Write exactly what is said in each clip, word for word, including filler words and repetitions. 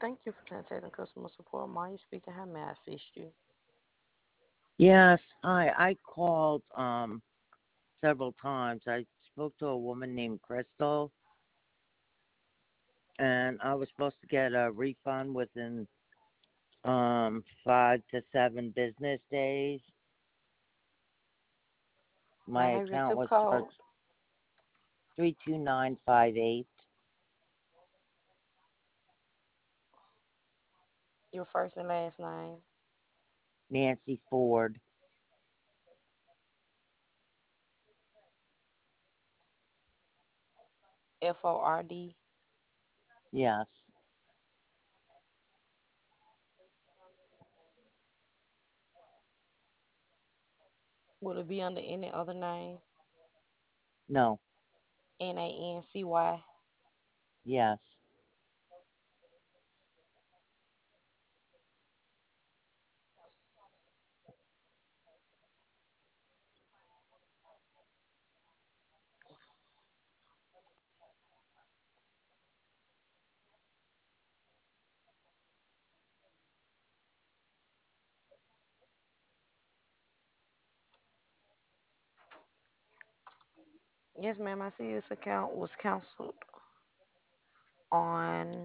Thank you for contacting customer support. Maya speaking. How may I assist you? Yes, I I called um several times. I spoke to a woman named Crystal, and I was supposed to get a refund within um five to seven business days. May My I have your account zip was code? charged three two nine five eight. Your first and last name. Nancy Ford. F O R D. Yes. Will it be under any other name? No. N A N C Y. Yes. Yes, ma'am. I see this account was canceled on.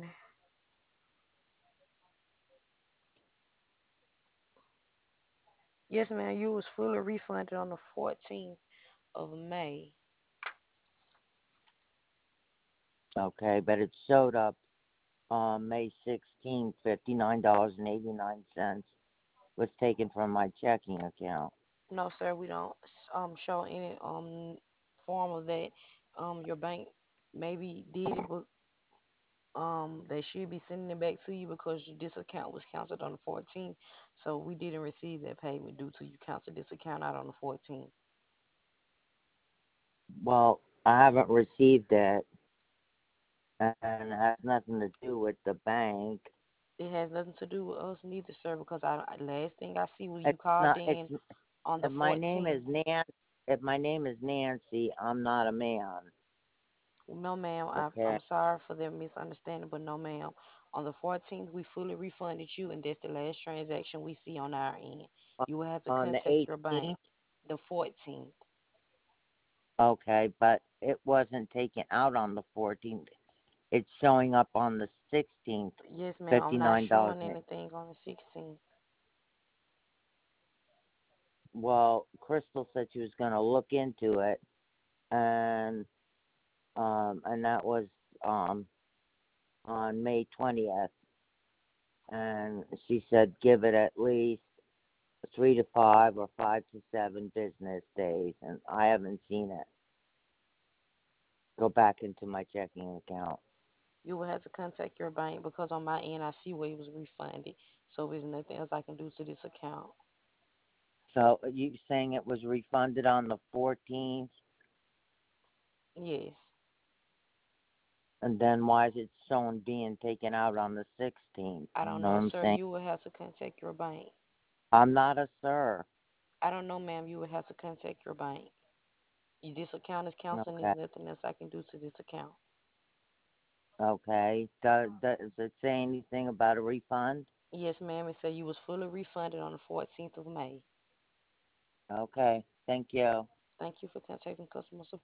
Yes, ma'am. You was fully refunded on the fourteenth of May. Okay, but it showed up on May sixteenth. Fifty nine dollars and eighty nine cents was taken from my checking account. No, sir. We don't um show any um form of that. Um, your bank maybe did it, but um they should be sending it back to you because this account was canceled on the fourteenth. So we didn't receive that payment due to you canceled this account out on the fourteenth. Well, I haven't received it, and it has nothing to do with the bank. It has nothing to do with us neither, sir, because I I- last thing I see was you It's called not. It's in on the if my name is fourteenth. Nan. If my name is Nancy, I'm not a man. No, ma'am. I, Okay. I'm sorry for their misunderstanding, but no, ma'am. On the fourteenth, we fully refunded you, and that's the last transaction we see on our end. On You will have to on the contact your bank. eighteenth. The fourteenth. Okay, but it wasn't taken out on the fourteenth. It's showing up on the sixteenth. Yes, ma'am. Fifty I'm not nine dollars. showing anything on the sixteenth. Well, Crystal said she was going to look into it, and um, and that was um on May twentieth, and she said give it at least three to five or five to seven business days, and I haven't seen it go back into my checking account. You will have to contact your bank because on my end, I see where it was refunded. So there's nothing else I can do to this account. So you saying it was refunded on the fourteenth, Yes. and then why is it showing being taken out on the sixteenth? I You don't know what know, I'm sir. saying? You will have to contact your bank. I'm not a sir. I don't know, ma'am. You will have to contact your bank. This account is canceled and Okay. there's nothing else I can do to this account. Okay. Does, does it say anything about a refund? Yes, ma'am. It said you was fully refunded on the fourteenth of May. Okay. Thank you. Thank you for contacting customer support.